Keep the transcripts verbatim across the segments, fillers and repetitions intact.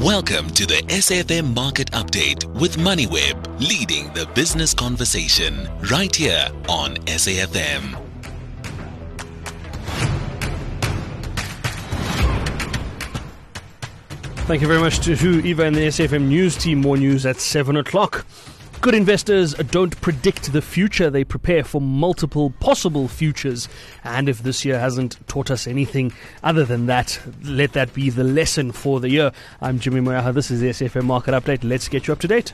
Welcome to the S A F M Market Update with MoneyWeb, leading the business conversation right here on S A F M. Thank you very much to, to Eva and the S A F M News team. More news at seven o'clock. Good investors don't predict the future, they prepare for multiple possible futures. And if this year hasn't taught us anything other than that, let that be the lesson for the year. I'm Jimmy Moyaha, this is the S A F M Market Update. Let's get you up to date.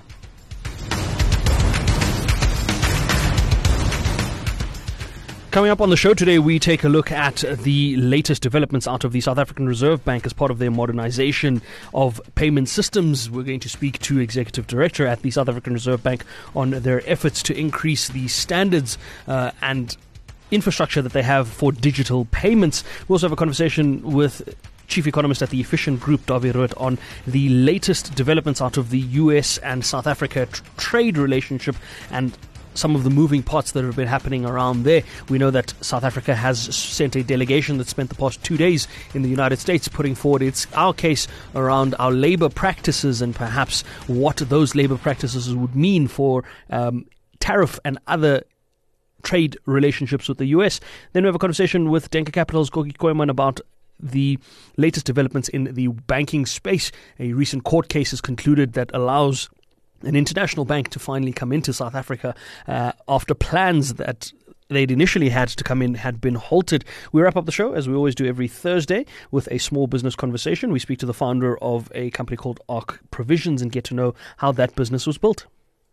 Coming up on the show today, we take a look at the latest developments out of the South African Reserve Bank as part of their modernization of payment systems. We're going to speak to Executive Director at the South African Reserve Bank on their efforts to increase the standards uh, and infrastructure that they have for digital payments. We also have a conversation with Chief Economist at the Efficient Group, Dawie Rood, on the latest developments out of the U S and South Africa tr- trade relationship and some of the moving parts that have been happening around there. We know that South Africa has sent a delegation that spent the past two days in the United States putting forward its our case around our labor practices and perhaps what those labor practices would mean for um, tariff and other trade relationships with the U S. Then we have a conversation with Denker Capital's Gogi Koeman about the latest developments in the banking space. A recent court case has concluded that allows an international bank to finally come into South Africa uh, after plans that they'd initially had to come in had been halted. We wrap up the show, as we always do every Thursday, with a small business conversation. We speak to the founder of a company called Arc Provisions and get to know how that business was built.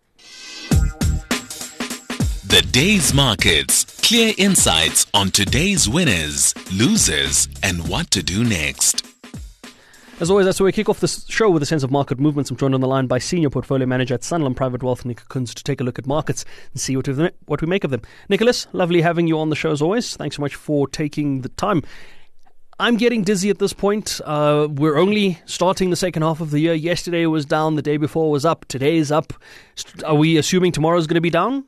The day's markets, clear insights on today's winners, losers, and what to do next. As always, that's where we kick off this show with a sense of market movements. I'm joined on the line by Senior Portfolio Manager at Sanlam Private Wealth, Nick Kunz, to take a look at markets and see what we, what we make of them. Nicholas, lovely having you on the show as always. Thanks so much for taking the time. I'm getting dizzy at this point. Uh, we're only starting the second half of the year. Yesterday was down, the day before was up, today is up. Are we assuming tomorrow's going to be down?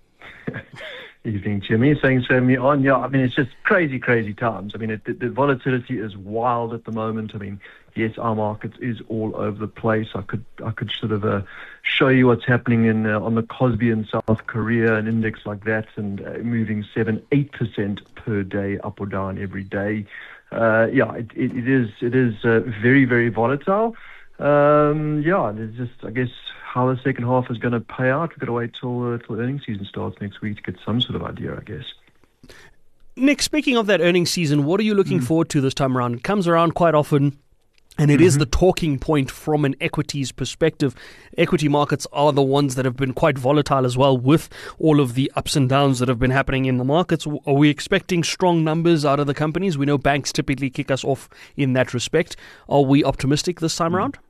Evening, Jimmy. Thanks for having me on. Yeah, I mean, it's just crazy, crazy times. I mean, it, the, the volatility is wild at the moment. I mean, yes, our market is all over the place. I could I could sort of uh, show you what's happening in uh, on the Kospi in South Korea, an index like that, and uh, moving seven, eight percent per day, up or down every day. Uh, yeah, it, it, it is it is uh, very, very volatile. Um, yeah, it's just, I guess, how the second half is going to pay out. We've got to wait till uh, till earnings season starts next week to get some sort of idea, I guess. Nick, speaking of that earnings season, what are you looking mm. forward to this time around? It comes around quite often, and it mm-hmm. is the talking point from an equities perspective. Equity markets are the ones that have been quite volatile as well, with all of the ups and downs that have been happening in the markets. Are we expecting strong numbers out of the companies? We know banks typically kick us off in that respect. Are we optimistic this time mm. around?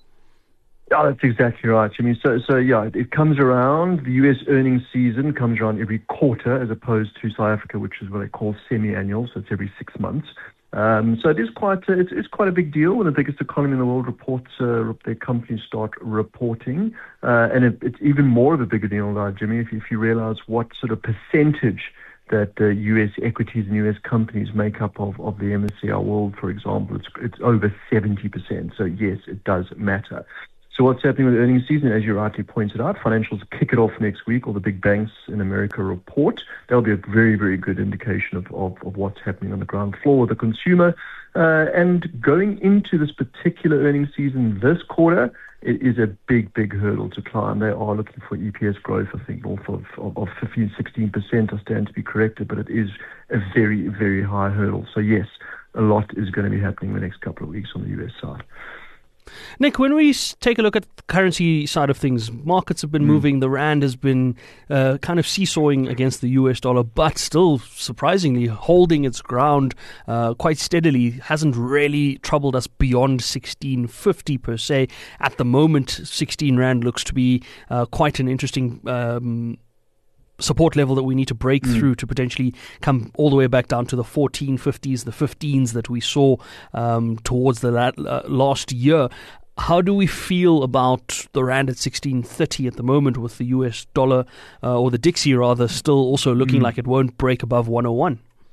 Yeah, that's exactly right. I mean, so, so yeah, it, it comes around. The U S earnings season comes around every quarter as opposed to South Africa, which is what they call semi-annual, so it's every six months. Um, so it is quite a, it's, it's quite a big deal when the biggest economy in the world reports, uh, their companies start reporting. Uh, and it, it's even more of a bigger deal, uh, Jimmy, if, if you realize what sort of percentage that uh, U S equities and U S companies make up of, of the M S C I World, for example. It's, it's over seventy percent. So yes, it does matter. So what's happening with the earnings season, as you rightly pointed out, financials kick it off next week. All the big banks in America report. That'll be a very, very good indication of, of, of what's happening on the ground floor with the consumer. Uh, and going into this particular earnings season this quarter, it is a big, big hurdle to climb. They are looking for E P S growth, I think, north of, of, of fifteen, sixteen percent. I stand to be corrected, but it is a very, very high hurdle. So yes, a lot is going to be happening in the next couple of weeks on the U S side. Nick, when we take a look at the currency side of things, markets have been mm. moving. The rand has been uh, kind of seesawing against the U S dollar, but still surprisingly holding its ground uh, quite steadily. Hasn't really troubled us beyond sixteen fifty per se. At the moment, sixteen rand looks to be uh, quite an interesting um support level that we need to break mm. through to potentially come all the way back down to the fourteen fifties, the fifteens that we saw um, towards the la- uh, last year. How do we feel about the rand at sixteen thirty at the moment, with the U S dollar uh, or the Dixie rather still also looking mm. like it won't break above one oh one?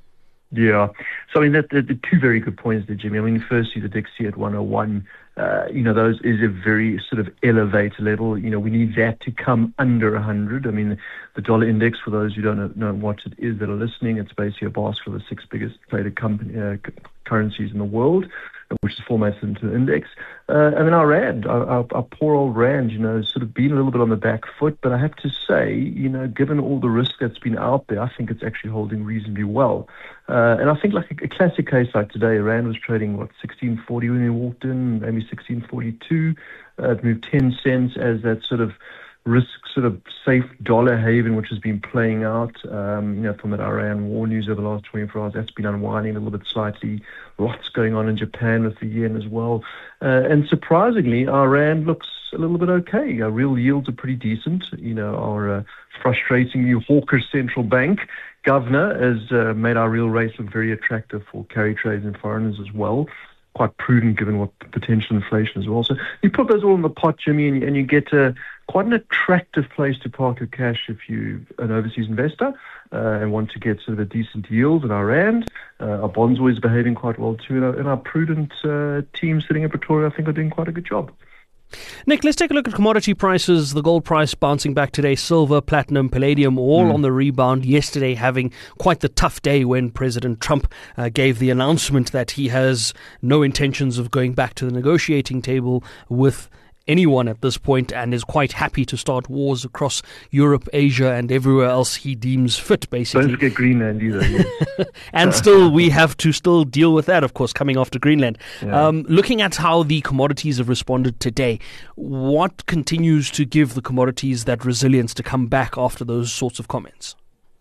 Yeah. So, I mean, that, the, the two very good points there, Jimmy. I mean, firstly, the D X Y at one oh one, uh, you know, those is a very sort of elevated level. You know, we need that to come under one hundred. I mean, the dollar index, for those who don't know, know what it is that are listening, it's basically a basket of the six biggest traded company, uh, currencies in the world, which is formatted into an index. Uh, and then our rand, our, our, our poor old rand, you know, has sort of been a little bit on the back foot. But I have to say, you know, given all the risk that's been out there, I think it's actually holding reasonably well. Uh, and I think like a, a classic case like today, rand was trading, what, sixteen forty when we walked in, maybe sixteen forty-two. Uh, it moved ten cents as that sort of risk sort of safe dollar haven, which has been playing out, um, you know, from that Iran war news over the last twenty-four hours. That's been unwinding a little bit slightly. Lots going on in Japan with the yen as well. Uh, and surprisingly, our rand looks a little bit okay. Our real yields are pretty decent. You know, our uh, frustratingly hawkish central bank governor has uh, made our real rates look very attractive for carry trades and foreigners as well. Quite prudent given what potential inflation as well. So you put those all in the pot, Jimmy, and, and you get a, quite an attractive place to park your cash if you're an overseas investor uh, and want to get sort of a decent yield in our rand. Uh, our bonds always behaving quite well too, and our, and our prudent uh, team sitting in Pretoria, I think, are doing quite a good job. Nick, let's take a look at commodity prices. The gold price bouncing back today. Silver, platinum, palladium, all mm. on the rebound. Yesterday having quite the tough day when President Trump uh, gave the announcement that he has no intentions of going back to the negotiating table with anyone at this point, and is quite happy to start wars across Europe, Asia, and everywhere else he deems fit, basically. Don't forget Greenland either. Yes. And still, we have to still deal with that, of course, coming after Greenland. Yeah. Um, looking at how the commodities have responded today, what continues to give the commodities that resilience to come back after those sorts of comments?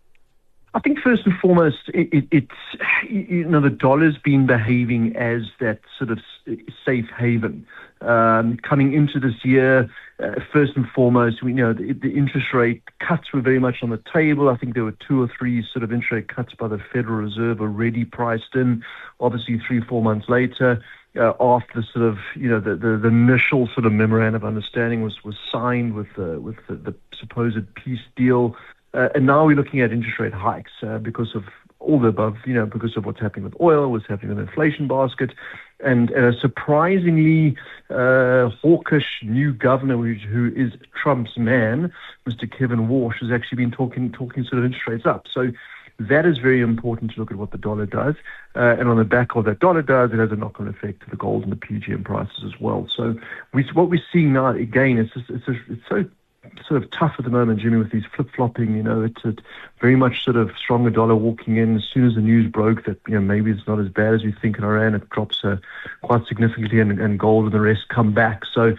I think first and foremost, it, it, it's, you know, the dollar's been behaving as that sort of safe haven. Um, coming into this year, uh, first and foremost, we you know the, the interest rate cuts were very much on the table. I think there were two or three sort of interest rate cuts by the Federal Reserve already priced in. Obviously, three, four months later, uh, after the sort of, you know, the, the, the initial sort of memorandum of understanding was, was signed with the, with the, the supposed peace deal. Uh, and now we're looking at interest rate hikes uh, because of all the above, you know, because of what's happening with oil, what's happening with the inflation basket, and a surprisingly uh, hawkish new governor who, who is Trump's man, Mister Kevin Walsh, has actually been talking talking sort of interest rates up. So that is very important to look at what the dollar does. Uh, and on the back of that dollar does, it has a knock-on effect to the gold and the P G M prices as well. So we, what we're seeing now, again, it's just, it's, just, it's so sort of tough at the moment, Jimmy, with these flip-flopping, you know, it's a very much sort of stronger dollar walking in. As soon as the news broke that, you know, maybe it's not as bad as we think in Iran, it drops uh, quite significantly, and, and gold and the rest come back. So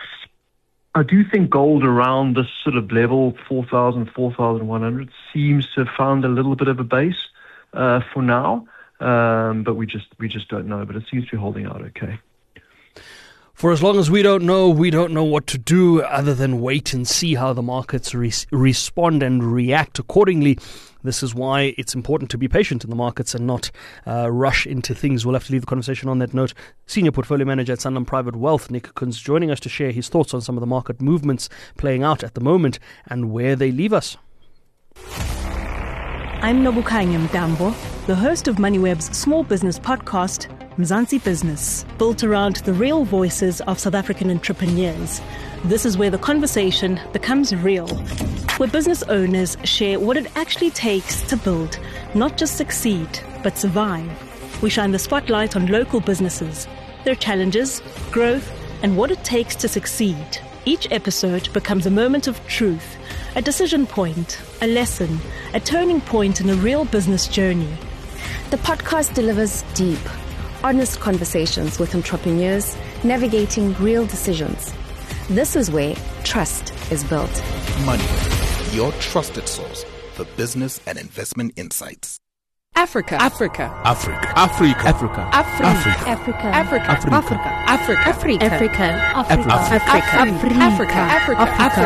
I do think gold around this sort of level, four thousand, four thousand one hundred, seems to have found a little bit of a base uh, for now, um, but we just we just don't know. But it seems to be holding out okay. For as long as we don't know, we don't know what to do other than wait and see how the markets re- respond and react accordingly. This is why it's important to be patient in the markets and not uh, rush into things. We'll have to leave the conversation on that note. Senior Portfolio Manager at Sanlam Private Wealth, Nick Kunz, joining us to share his thoughts on some of the market movements playing out at the moment and where they leave us. I'm Nobukanya Mdambo, the host of MoneyWeb's small business podcast, Mzansi Business, built around the real voices of South African entrepreneurs. This is where the conversation becomes real, where business owners share what it actually takes to build, not just succeed, but survive. We shine the spotlight on local businesses, their challenges, growth, and what it takes to succeed. Each episode becomes a moment of truth, a decision point, a lesson, a turning point in a real business journey. The podcast delivers deep, honest conversations with entrepreneurs navigating real decisions. This is where trust is built. MoneyWeb, your trusted source for business and investment insights. Africa. Africa. Africa. Africa. Africa. Africa. Africa. Africa. Africa. Africa. Africa. Africa. Africa. Africa. Africa. Africa. Africa.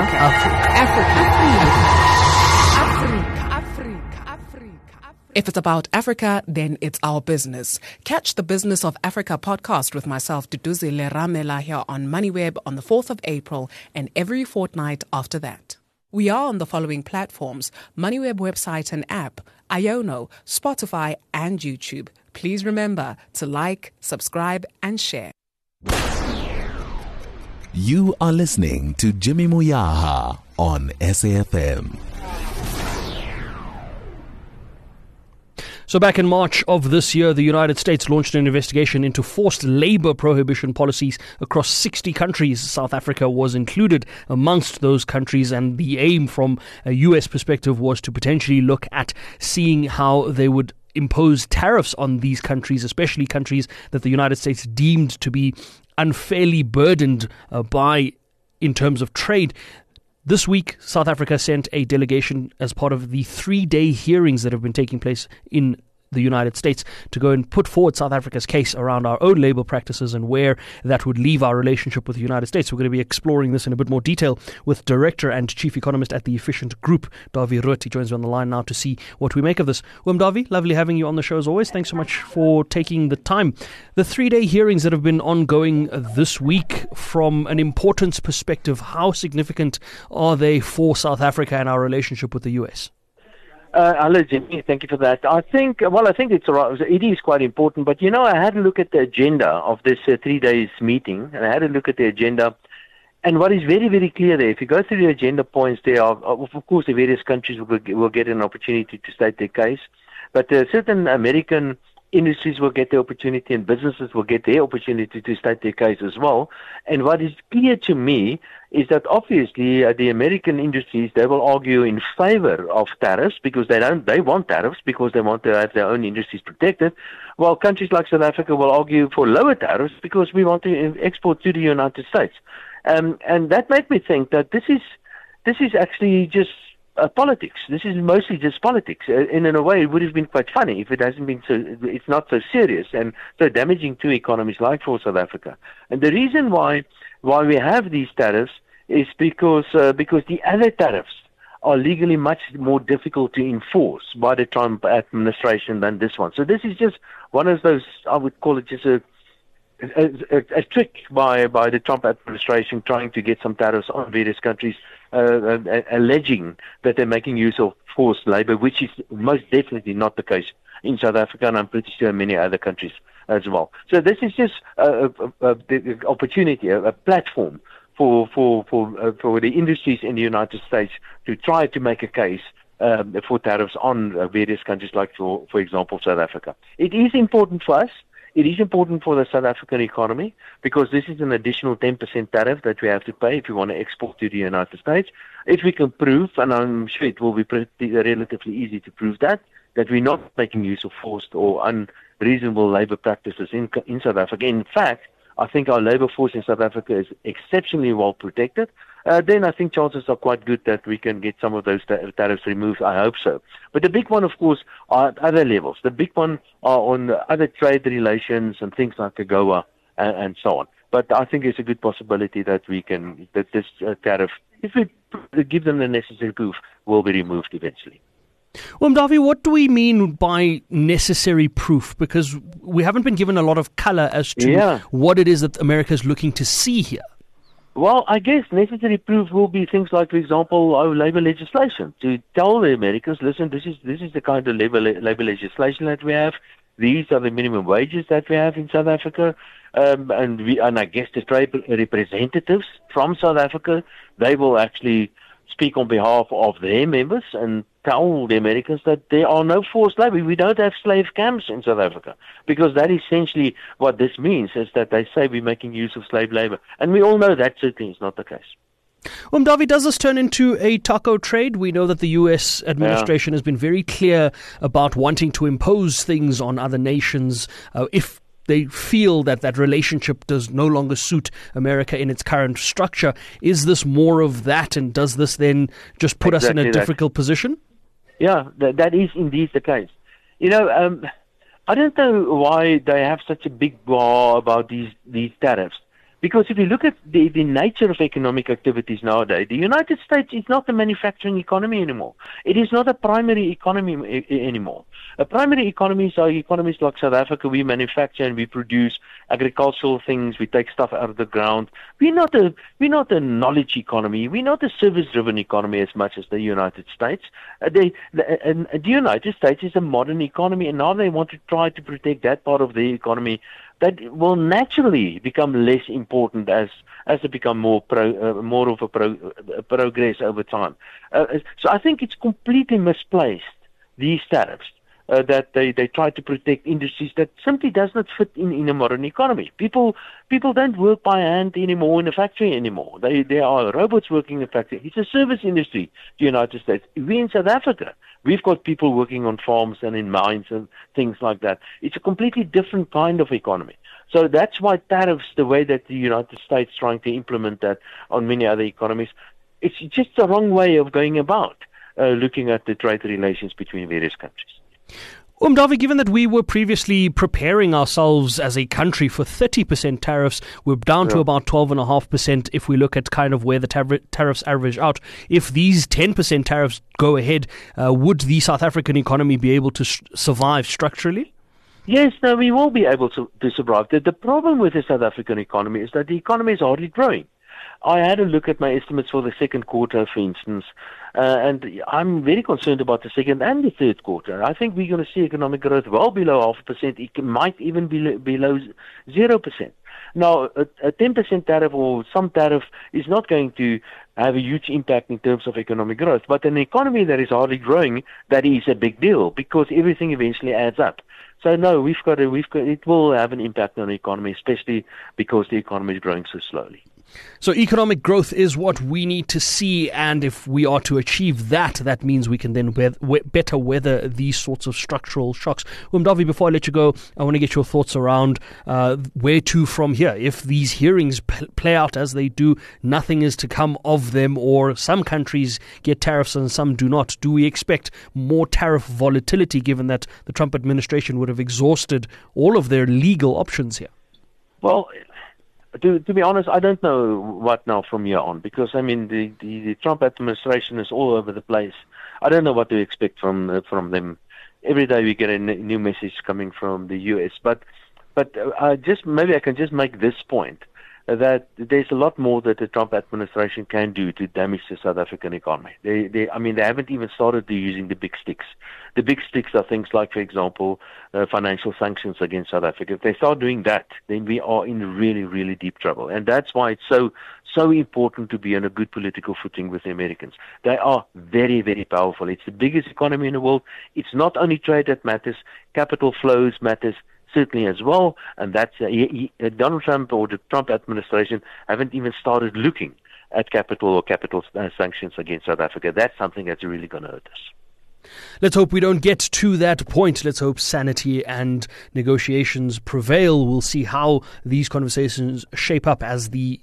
Africa. If it's about Africa, then it's our business. Catch the Business of Africa podcast with myself, Duduzi Leramela, here on MoneyWeb on the fourth of April and every fortnight after that. We are on the following platforms: MoneyWeb website and app, Iono, Spotify, and YouTube. Please remember to like, subscribe, and share. You are listening to Jimmy Moyaha on S A F M. So back in March of this year, the United States launched an investigation into forced labor prohibition policies across sixty countries. South Africa was included amongst those countries, and the aim from a U S perspective was to potentially look at seeing how they would impose tariffs on these countries, especially countries that the United States deemed to be unfairly burdened uh, by in terms of trade. This week, South Africa sent a delegation as part of the three-day hearings that have been taking place in the United States to go and put forward South Africa's case around our own labor practices and where that would leave our relationship with the United States. We're going to be exploring this in a bit more detail with Director and Chief Economist at the Efficient Group, Dawie Rood. He joins me on the line now to see what we make of this. Well, Dawie, lovely having you on the show as always. Thanks so much for taking the time. The three-day hearings that have been ongoing this week, from an importance perspective, how significant are they for South Africa and our relationship with the U S? Uh, hello, Jimmy. Thank you for that. I think, well, I think it's it is quite important. But, you know, I had a look at the agenda of this uh, three days meeting, and I had a look at the agenda. And what is very, very clear there, if you go through the agenda points, there are, of course, the various countries will, will get an opportunity to state their case. But uh, certain American industries will get the opportunity, and businesses will get their opportunity to state their case as well. And what is clear to me is that obviously uh, the American industries, they will argue in favor of tariffs because they don't, they want tariffs because they want to have their own industries protected, while countries like South Africa will argue for lower tariffs because we want to export to the United States. Um, and that made me think that this is this is actually just uh, politics. This is mostly just politics. Uh, and in a way, it would have been quite funny if it hasn't been so. It's not so serious and so damaging to economies like for South Africa. And the reason why why we have these tariffs is because uh, because the other tariffs are legally much more difficult to enforce by the Trump administration than this one. So this is just one of those, I would call it just a a, a, a trick by by the Trump administration trying to get some tariffs on various countries, uh, uh, alleging that they're making use of forced labor, which is most definitely not the case in South Africa, and I'm pretty sure in many other countries as well. So this is just a, a, a, a opportunity, a, a platform for for for uh, for the industries in the United States to try to make a case um, for tariffs on uh, various countries, like for for example South Africa. It is important for us. It is important for the South African economy because this is an additional ten percent tariff that we have to pay if we want to export to the United States. If we can prove, and I'm sure it will be pretty, relatively easy to prove that, that we're not making use of forced or unreasonable labor practices in in South Africa. In fact, I think our labor force in South Africa is exceptionally well protected. Uh, then I think chances are quite good that we can get some of those ta- tariffs removed. I hope so. But the big one, of course, are at other levels. The big one are on other trade relations and things like AGOA and, and so on. But I think it's a good possibility that we can, that this uh, tariff, if we give them the necessary proof, will be removed eventually. Well, Dawie, what do we mean by necessary proof? Because we haven't been given a lot of color as to yeah. what it is that America is looking to see here. Well, I guess necessary proof will be things like, for example, our labor legislation, to tell the Americans, listen, this is this is the kind of labor, labor legislation that we have. These are the minimum wages that we have in South Africa. Um, and, we, and I guess the trade representatives from South Africa, they will actually speak on behalf of their members and tell the Americans that there are no forced labor. We don't have slave camps in South Africa, because that essentially what this means is that they say we're making use of slave labor. And we all know that certainly is not the case. Well, Dawie, does this turn into a taco trade? We know that the U S administration yeah. has been very clear about wanting to impose things on other nations uh, if they feel that that relationship does no longer suit America in its current structure. Is this more of that, and does this then just put exactly us in a that. difficult position? Yeah, that, that is indeed the case. You know, um, I don't know why they have such a big war about these, these tariffs, Because if you look at the, the nature of economic activities nowadays, the United States is not a manufacturing economy anymore. It is not a primary economy I- anymore. A primary economies are economies like South Africa. We manufacture and we produce agricultural things. We take stuff out of the ground. We're not a we're not a knowledge economy. We're not a service-driven economy as much as the United States. Uh, they, the, and the United States is a modern economy, and now they want to try to protect that part of the economy that will naturally become less important as as it become more pro, uh, more of a, pro, uh, progress over time. Uh, so I think it's completely misplaced, these tariffs. Uh, that they, they try to protect industries that simply does not fit in, in a modern economy. People people don't work by hand anymore in a factory anymore. They there are robots working in a factory. It's a service industry, the United States. We in South Africa, we've got people working on farms and in mines and things like that. It's a completely different kind of economy. So that's why tariffs, the way that the United States is trying to implement that on many other economies, it's just the wrong way of going about uh, looking at the trade relations between various countries. Umdavi, given that we were previously preparing ourselves as a country for thirty percent tariffs, we're down yeah. to about twelve point five percent if we look at kind of where the tar- tariffs average out. If these ten percent tariffs go ahead, uh, would the South African economy be able to sh- survive structurally? Yes, no, we will be able to, to survive. The, the problem with the South African economy is that the economy is hardly growing. I had a look at my estimates for the second quarter, for instance, uh, and I'm very concerned about the second and the third quarter. I think we're going to see economic growth well below half a percent. It might even be below zero percent. Now, a, a ten percent tariff or some tariff is not going to have a huge impact in terms of economic growth. But an economy that is hardly growing, that is a big deal because everything eventually adds up. So no, we've got a, we've got it will have an impact on the economy, especially because the economy is growing so slowly. So economic growth is what we need to see, and if we are to achieve that, that means we can then we- we- better weather these sorts of structural shocks. Umdavi, before I let you go, I want to get your thoughts around uh, where to from here. If these hearings p- play out as they do, nothing is to come of them, or some countries get tariffs and some do not. Do we expect more tariff volatility given that the Trump administration would have exhausted all of their legal options here? Well, To, to be honest, I don't know what now from here on, because, I mean, the, the, the Trump administration is all over the place. I don't know what to expect from uh, from them. Every day we get a n- new message coming from the U S. But but uh, I just maybe I can just make this point, uh, that there's a lot more that the Trump administration can do to damage the South African economy. They, they, I mean, they haven't even started using the big sticks. The big sticks are things like, for example, uh, financial sanctions against South Africa. If they start doing that, then we are in really, really deep trouble. And that's why it's so, so important to be on a good political footing with the Americans. They are very, very powerful. It's the biggest economy in the world. It's not only trade that matters, capital flows matters certainly as well. And that's uh, he, he, Donald Trump or the Trump administration haven't even started looking at capital or capital uh, sanctions against South Africa. That's something that's really going to hurt us. Let's hope we don't get to that point. Let's hope sanity and negotiations prevail. We'll see how these conversations shape up as the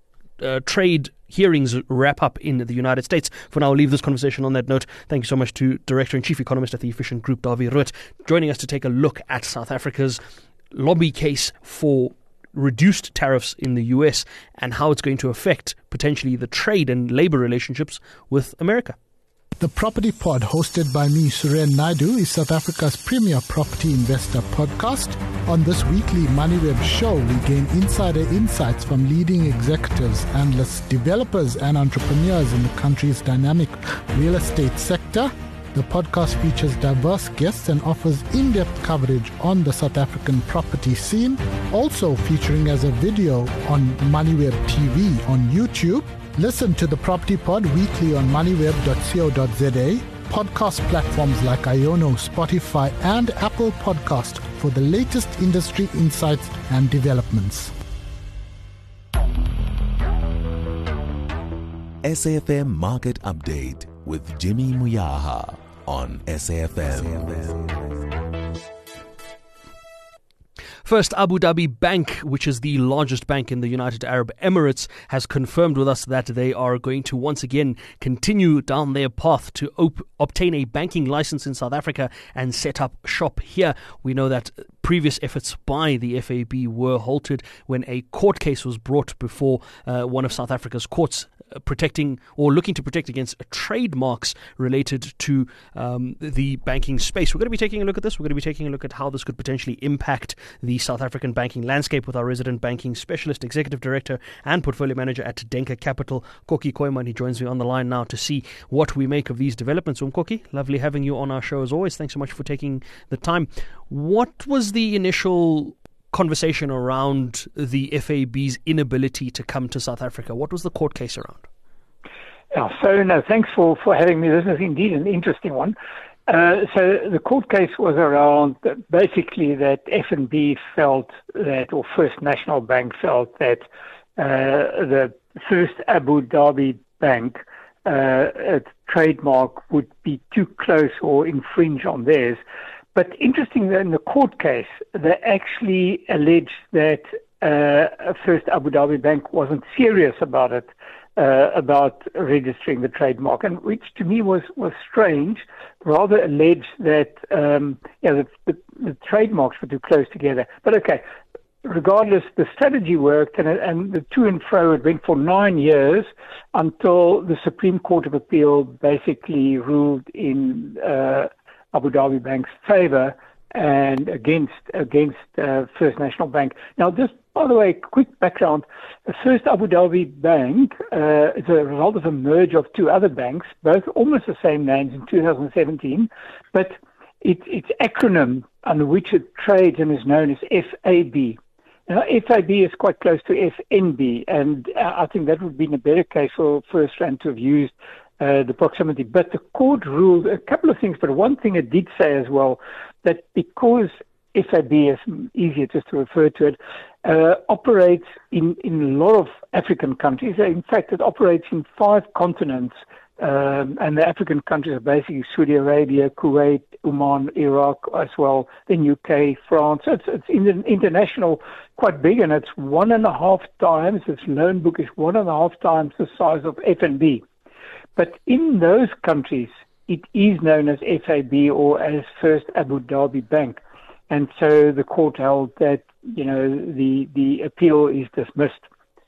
uh, trade hearings wrap up in the United States. For now, I'll leave this conversation on that note. Thank you so much to Director and Chief Economist at the Efficient Group, Dawie Rood, joining us to take a look at South Africa's lobby case for reduced tariffs in the U S and how it's going to affect potentially the trade and labor relationships with America. The Property Pod, hosted by me, Suren Naidu, is South Africa's premier property investor podcast. On this weekly MoneyWeb show, we gain insider insights from leading executives, analysts, developers, and entrepreneurs in the country's dynamic real estate sector. The podcast features diverse guests and offers in-depth coverage on the South African property scene, also featuring as a video on MoneyWeb T V on YouTube. Listen to the Property Pod weekly on moneyweb dot co dot za, podcast platforms like Iono, Spotify, and Apple Podcast for the latest industry insights and developments. S A F M Market Update with Jimmy Muyaha on S A F M. First, Abu Dhabi Bank, which is the largest bank in the United Arab Emirates, has confirmed with us that they are going to once again continue down their path to op- obtain a banking license in South Africa and set up shop here. We know that previous efforts by the F A B were halted when a court case was brought before uh, one of South Africa's courts uh, protecting or looking to protect against trademarks related to um, the banking space. We're going to be taking a look at this. We're going to be taking a look at how this could potentially impact the South African banking landscape with our resident banking specialist, executive director and portfolio manager at Denker Capital, Koki Koiman. He joins me on the line now to see what we make of these developments. Um, Koki, lovely having you on our show as always. Thanks so much for taking the time. What was the initial conversation around the F A B's inability to come to South Africa? What was the court case around? Yeah, so no, thanks for, for having me. This is indeed an interesting one. Uh, so the court case was around basically that F N B felt that, or First National Bank felt that uh, the First Abu Dhabi Bank uh, a trademark would be too close or infringe on theirs. But interesting that in the court case, they actually alleged that uh, First Abu Dhabi Bank wasn't serious about it. Uh, about registering the trademark, and which to me was, was strange, rather alleged that um, yeah, the, the, the trademarks were too close together. But okay, regardless, the strategy worked, and, and the to and fro, it went for nine years until the Supreme Court of Appeal basically ruled in uh, Abu Dhabi Bank's favor and against against uh, First National Bank. Now, just by the way, quick background: the First Abu Dhabi Bank uh, is a result of a merge of two other banks, both almost the same names in two thousand seventeen, but it, its acronym under which it trades and is known as F A B. Now, F A B is quite close to F N B, and uh, I think that would be in a better case for FirstRand to have used Uh, the proximity. But the court ruled a couple of things, but one thing it did say as well, that because F A B is easier just to refer to it, uh, operates in, in a lot of African countries. In fact, it operates in five continents, um, and the African countries are basically Saudi Arabia, Kuwait, Oman, Iraq as well, then U K, France. So it's, it's international, quite big, and it's one and a half times, its loan book is one and a half times the size of F N B. But in those countries, it is known as F A B or as First Abu Dhabi Bank. And so the court held that, you know, the, the appeal is dismissed.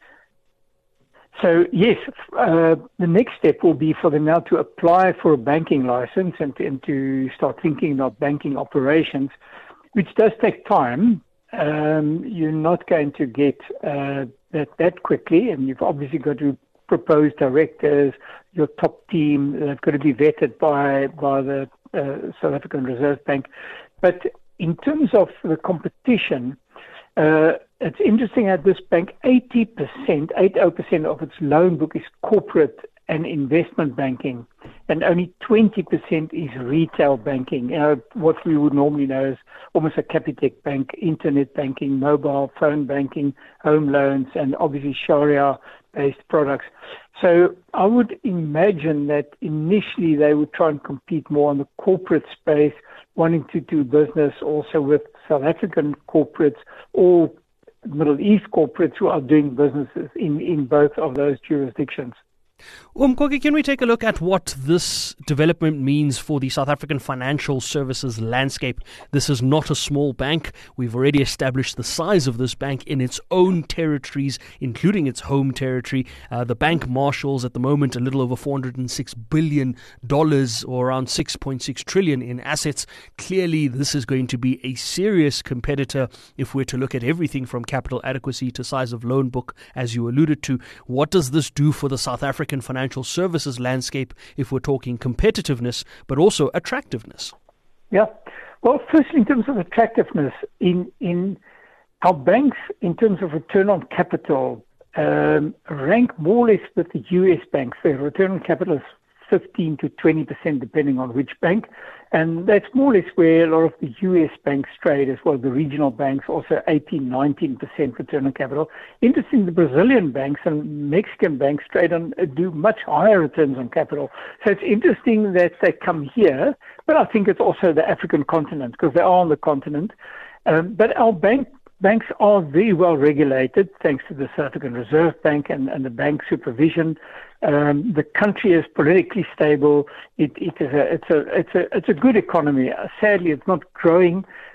So, yes, uh, the next step will be for them now to apply for a banking license and to, and to start thinking about banking operations, which does take time. Um, you're not going to get uh, that that quickly, and you've obviously got to propose directors, your top team that's got to be vetted by by the uh, South African Reserve Bank. But in terms of the competition, uh, it's interesting at this bank, eighty percent, eighty percent of its loan book is corporate and investment banking, and only twenty percent is retail banking, you know, what we would normally know as almost a Capitec bank, internet banking, mobile phone banking, home loans, and obviously Sharia-based products. So I would imagine that initially they would try and compete more on the corporate space, wanting to do business also with South African corporates or Middle East corporates who are doing businesses in, in both of those jurisdictions. Um, Koki, can we take a look at what this development means for the South African financial services landscape? This is not a small bank. We've already established the size of this bank in its own territories, including its home territory. Uh, the bank marshals at the moment a little over four hundred six billion dollars, or around six point six trillion dollars in assets. Clearly, this is going to be a serious competitor if we're to look at everything from capital adequacy to size of loan book, as you alluded to. What does this do for the South African financial services landscape if we're talking competitiveness, but also attractiveness? Yeah. Well, firstly, in terms of attractiveness, in in our banks, in terms of return on capital, um, rank more or less with the U S banks. Their return on capital is fifteen to twenty percent, depending on which bank. And that's more or less where a lot of the U S banks trade as well. The regional banks also eighteen, nineteen percent return on capital. Interesting, the Brazilian banks and Mexican banks trade on, do much higher returns on capital. So it's interesting that they come here, but I think it's also the African continent because they are on the continent. Um, but our bank Banks are very well regulated, thanks to the South African Reserve Bank and, and the bank supervision. Um, the country is politically stable. It, it is a, it's a, it's a, it's a good economy. Sadly, it's not growing,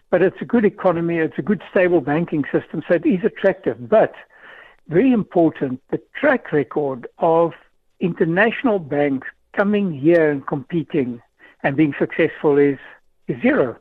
but it's a good economy. It's a good, stable banking system, so it is attractive. But very important, the track record of international banks coming here and competing and being successful is, is zero.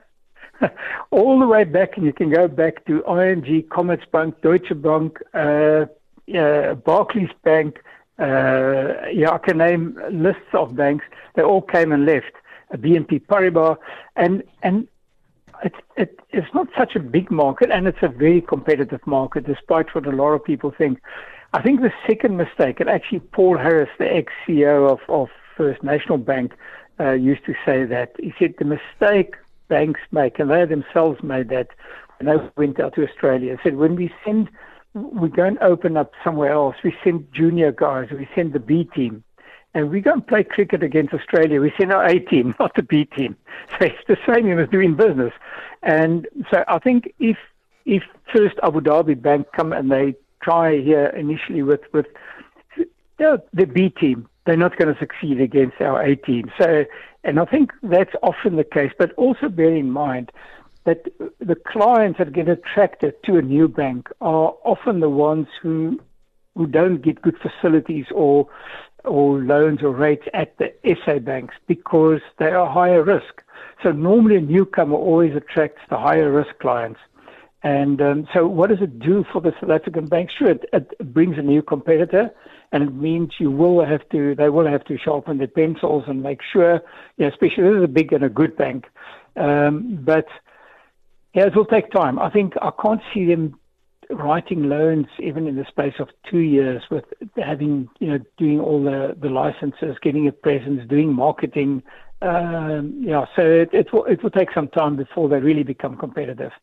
All the way back, and you can go back to I N G, Commerzbank, Deutsche Bank, uh, uh, Barclays Bank. Uh, yeah, I can name lists of banks. They all came and left. Uh, B N P Paribas, and and it, it it's not such a big market, and it's a very competitive market, despite what a lot of people think. I think the second mistake, and actually Paul Harris, the ex-C E O of, of First National Bank, uh, used to say that. He said the mistake banks make, and they themselves made that when they went out to Australia, said when we send, we go and open up somewhere else, we send junior guys, we send the B team, and we go and play cricket against Australia, we send our A team, not the B team. So it's the same as doing business. And so I think if if First Abu Dhabi Bank come and they try here initially with, with you know, the B team, they're not going to succeed against our A team. So, and I think that's often the case. But also bear in mind that the clients that get attracted to a new bank are often the ones who who don't get good facilities or or loans or rates at the S A banks because they are higher risk. So normally a newcomer always attracts the higher risk clients. And um, so what does it do for the South African banks? Sure, it, it brings a new competitor, and it means you will have to, they will have to sharpen their pencils and make sure, you know, especially this is a big and a good bank. Um, but yeah, it will take time. I think I can't see them writing loans even in the space of two years with having, you know, doing all the, the licenses, getting a presence, doing marketing. Um, yeah, so it, it will, it will take some time before they really become competitive.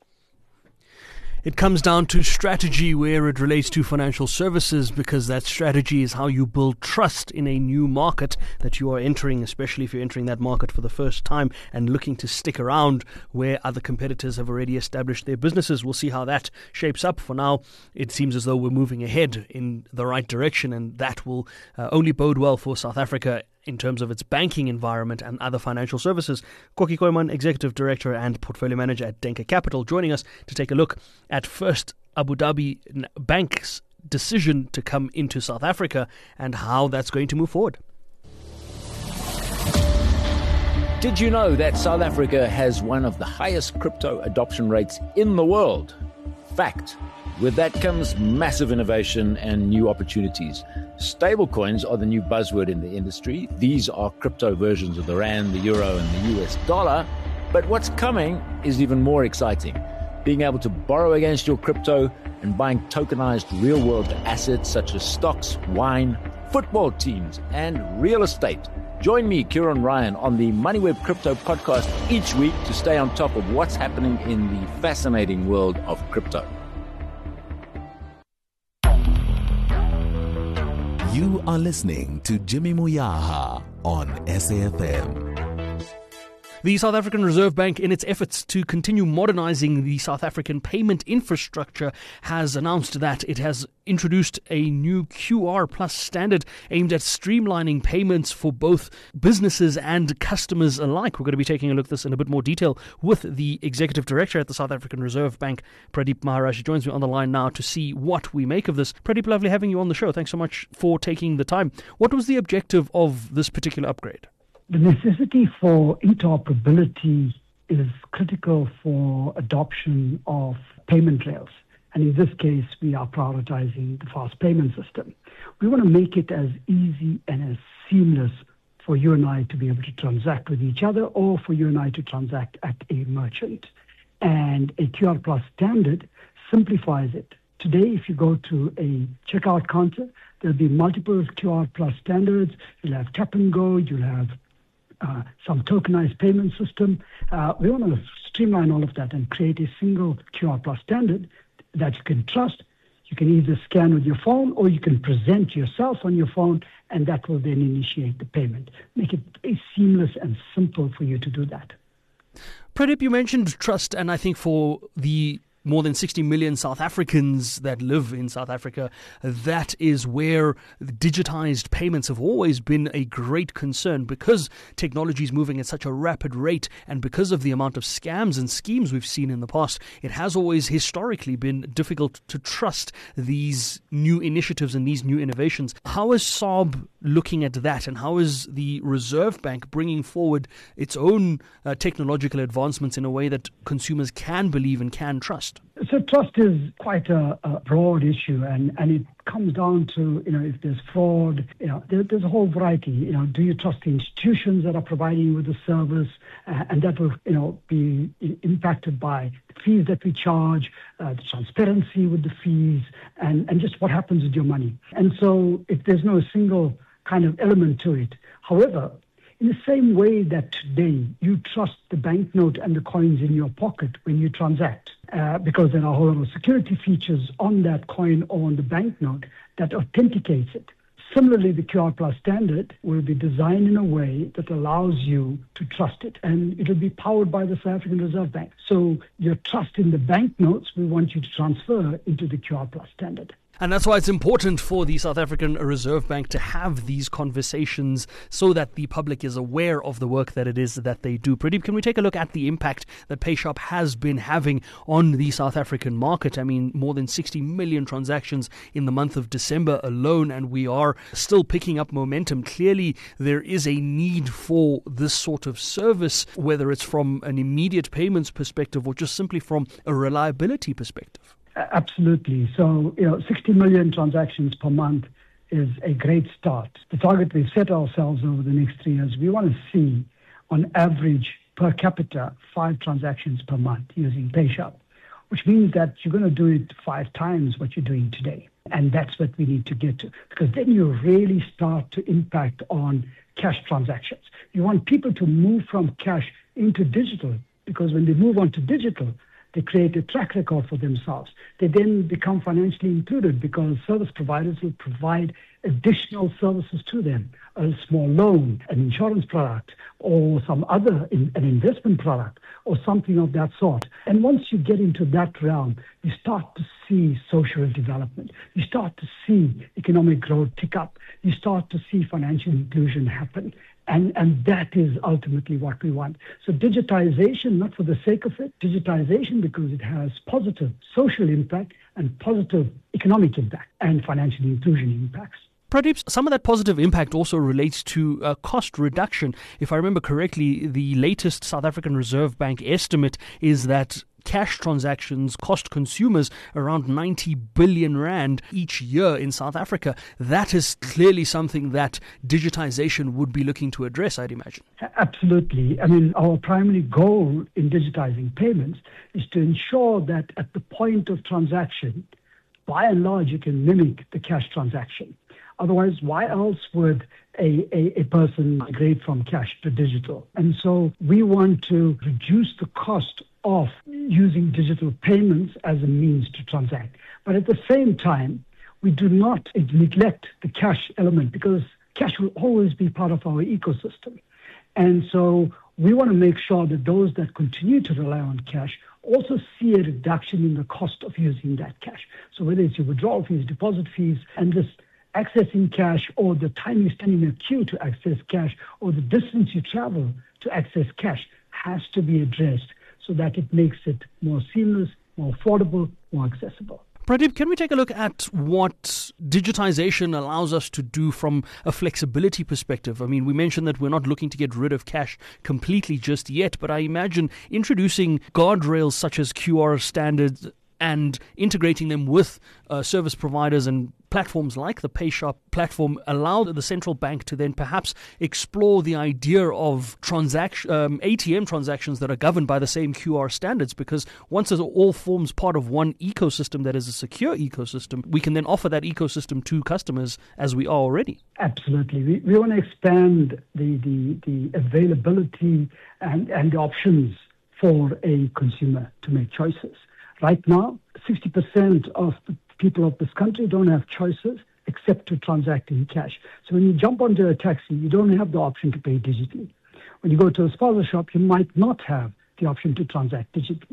It comes down to strategy where it relates to financial services, because that strategy is how you build trust in a new market that you are entering, especially if you're entering that market for the first time and looking to stick around where other competitors have already established their businesses. We'll see how that shapes up. For now, it seems as though we're moving ahead in the right direction, and that will uh, only bode well for South Africa in terms of its banking environment and other financial services. Koki Koeman, Executive Director and Portfolio Manager at Denker Capital, joining us to take a look at First Abu Dhabi Bank's decision to come into South Africa and how that's going to move forward. Did you know that South Africa has one of the highest crypto adoption rates in the world? Fact. With that comes massive innovation and new opportunities. Stablecoins are the new buzzword in the industry. These are crypto versions of the rand, the euro, and the U S dollar. But what's coming is even more exciting. Being able to borrow against your crypto and buying tokenized real-world assets such as stocks, wine, football teams, and real estate. Join me, Kieran Ryan, on the MoneyWeb Crypto Podcast each week to stay on top of what's happening in the fascinating world of crypto. You are listening to Jimmy Muyaha on S A F M. The South African Reserve Bank, in its efforts to continue modernizing the South African payment infrastructure, has announced that it has introduced a new Q R Plus standard aimed at streamlining payments for both businesses and customers alike. We're going to be taking a look at this in a bit more detail with the Executive Director at the South African Reserve Bank, Pradeep Maharaj. He joins me on the line now to see what we make of this. Pradeep, lovely having you on the show. Thanks so much for taking the time. What was the objective of this particular upgrade? The necessity for interoperability is critical for adoption of payment rails. And in this case, we are prioritizing the fast payment system. We want to make it as easy and as seamless for you and I to be able to transact with each other, or for you and I to transact at a merchant. And a Q R Plus standard simplifies it. Today, if you go to a checkout counter, there'll be multiple Q R Plus standards. You'll have tap and go, you'll have Uh, some tokenized payment system. Uh, we want to streamline all of that and create a single Q R Plus standard that you can trust. You can either scan with your phone or you can present yourself on your phone, and that will then initiate the payment. Make it very seamless and simple for you to do that. Pradeep, you mentioned trust, and I think for the more than sixty million South Africans that live in South Africa, that is where digitized payments have always been a great concern, because technology is moving at such a rapid rate, and because of the amount of scams and schemes we've seen in the past, it has always historically been difficult to trust these new initiatives and these new innovations. How is S A R B looking at that, and how is the Reserve Bank bringing forward its own uh, technological advancements in a way that consumers can believe and can trust? So trust is quite a, a broad issue, and, and it comes down to, you know, if there's fraud, you know, there, there's a whole variety. You know, do you trust the institutions that are providing you with the service, uh, and that will, you know, be impacted by the fees that we charge, uh, the transparency with the fees, and, and just what happens with your money. And so if there's no single kind of element to it. However, in the same way that today you trust the banknote and the coins in your pocket when you transact, uh, because there are a whole lot of security features on that coin or on the banknote that authenticates it. Similarly, the Q R Plus standard will be designed in a way that allows you to trust it, and it will be powered by the South African Reserve Bank. So your trust in the banknotes, we want you to transfer into the Q R Plus standard. And that's why it's important for the South African Reserve Bank to have these conversations so that the public is aware of the work that it is that they do. Pradeep, can we take a look at the impact that PayShap has been having on the South African market? I mean, more than sixty million transactions in the month of December alone, and we are still picking up momentum. Clearly, there is a need for this sort of service, whether it's from an immediate payments perspective or just simply from a reliability perspective. Absolutely. So, you know, sixty million transactions per month is a great start. The target we've set ourselves over the next three years, we want to see on average per capita five transactions per month using PayShap, which means that you're going to do it five times what you're doing today. And that's what we need to get to, because then you really start to impact on cash transactions. You want people to move from cash into digital, because when they move on to digital, they create a track record for themselves. They then become financially included because service providers will provide additional services to them, a small loan, an insurance product, or some other, in, an investment product, or something of that sort. And once you get into that realm, you start to see social development. You start to see economic growth tick up. You start to see financial inclusion happen. And, and that is ultimately what we want. So digitization, not for the sake of it, digitization because it has positive social impact and positive economic impact and financial inclusion impacts. Pradeep, some of that positive impact also relates to uh, cost reduction. If I remember correctly, the latest South African Reserve Bank estimate is that cash transactions cost consumers around ninety billion rand each year in South Africa. That is clearly something that digitization would be looking to address, I'd imagine. Absolutely. I mean, our primary goal in digitizing payments is to ensure that at the point of transaction, by and large, you can mimic the cash transaction. Otherwise, why else would a, a, a person migrate from cash to digital? And so we want to reduce the cost of using digital payments as a means to transact. But at the same time, we do not neglect the cash element, because cash will always be part of our ecosystem. And so we want to make sure that those that continue to rely on cash also see a reduction in the cost of using that cash. So whether it's your withdrawal fees, deposit fees, and this accessing cash, or the time you stand in a queue to access cash, or the distance you travel to access cash, has to be addressed so that it makes it more seamless, more affordable, more accessible. Pradeep, can we take a look at what digitization allows us to do from a flexibility perspective? I mean, we mentioned that we're not looking to get rid of cash completely just yet, but I imagine introducing guardrails such as Q R standards and integrating them with uh, service providers and platforms like the PayShap platform allow the central bank to then perhaps explore the idea of transaction, um, A T M transactions that are governed by the same Q R standards, because once it all forms part of one ecosystem that is a secure ecosystem, we can then offer that ecosystem to customers as we are already. Absolutely. We, we want to expand the, the, the availability and, and the options for a consumer to make choices. Right now, sixty percent of the people of this country don't have choices except to transact in cash. So when you jump onto a taxi, you don't have the option to pay digitally. When you go to a spaza shop, you might not have the option to transact digitally.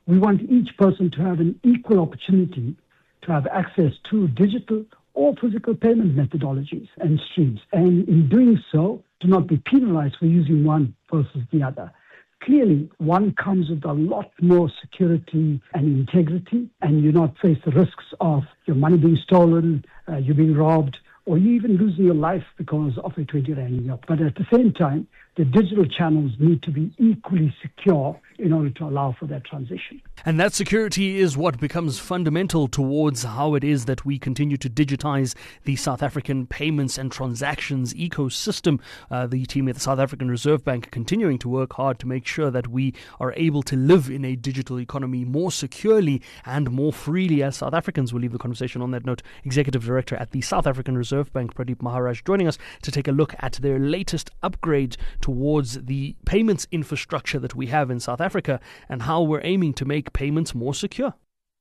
We want each person to have an equal opportunity to have access to digital or physical payment methodologies and streams. And in doing so, to not be penalized for using one versus the other. Clearly, one comes with a lot more security and integrity, and you not face the risks of your money being stolen, uh, you being robbed, or you even losing your life because of a twenty rand note. But at the same time, the digital channels need to be equally secure in order to allow for that transition. And that security is what becomes fundamental towards how it is that we continue to digitize the South African payments and transactions ecosystem. Uh, the team at the South African Reserve Bank continuing to work hard to make sure that we are able to live in a digital economy more securely and more freely as South Africans. We'll leave the conversation on that note. Executive Director at the South African Reserve Bank, Pradeep Maharaj, joining us to take a look at their latest upgrade towards the payments infrastructure that we have in South Africa and how we're aiming to make payments more secure.